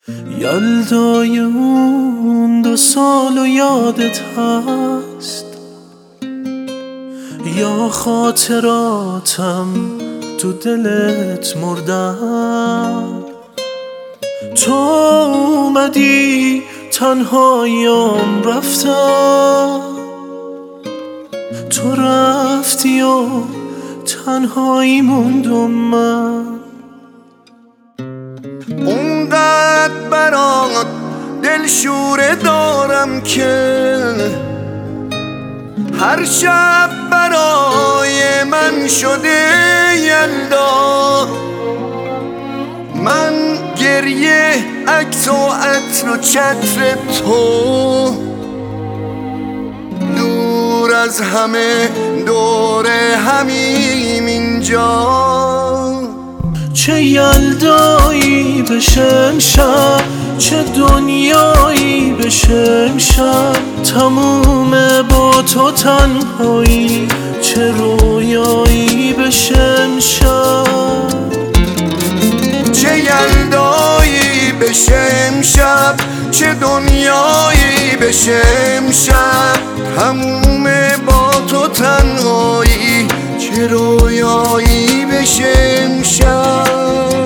یلدای اون 2 سال و یادت هست یا خاطراتم تو دلت مردن؟ تو اومدی تنهاییم رفتم، تو رفتی و تنهایی موندم من. اونقدر برات دلشوره دارم که هر شب برای من شده یلدا. من گریه عکس و عطر و چتر تو دور از همه دور همیم اینجا. چه یلدایی بشه امشب، چه دنیایی بشه امشب، تمومه با تو تنهایی، چه رویایی بشه امشب. چه یلدایی بشه امشب، چه دنیایی بشه امشب، تمومه با تو تنهایی، چه رویایی بشه امشب.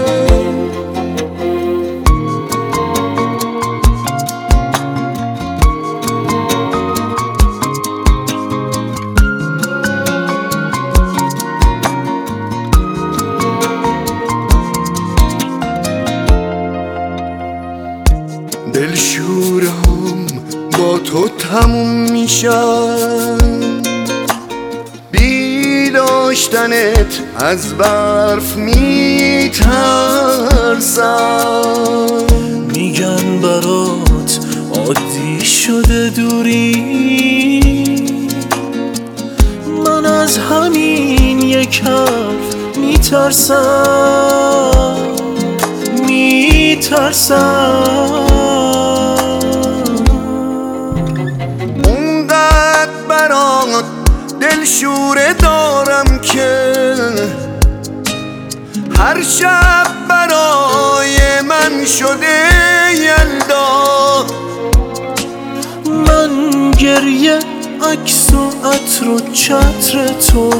دلشورم با تو تموم میشن، بی داشتنت از برف میترسم. میگن برات عادی شده دوری، من از همین یک حرف میترسم. اونقدر برات دلشوره دارم که هر شب برای من شده یلدا. من گریه عکس و عطر و چتر تو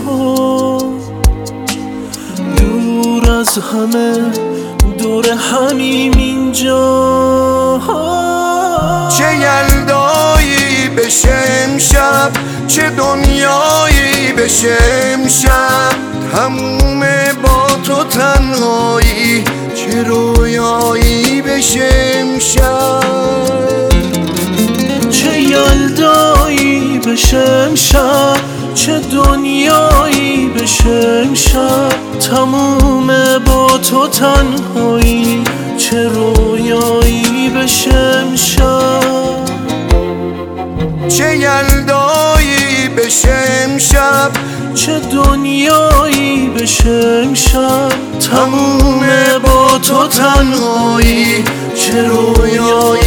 دور از همه دور همیم اینجا. چه یلدایی بشه امشب، چه دنیایی بشه امشب، تمومه با تو تنهایی، چه رویایی بشه امشب. چه یلدایی بشه امشب، چه دنیایی بشه امشب، تمومه با تو تنهایی، چه رویایی بشه امشب. چه یلدایی بشه امشب، چه دنیایی بشه امشب، تمومه با تو تنهایی، چه رویایی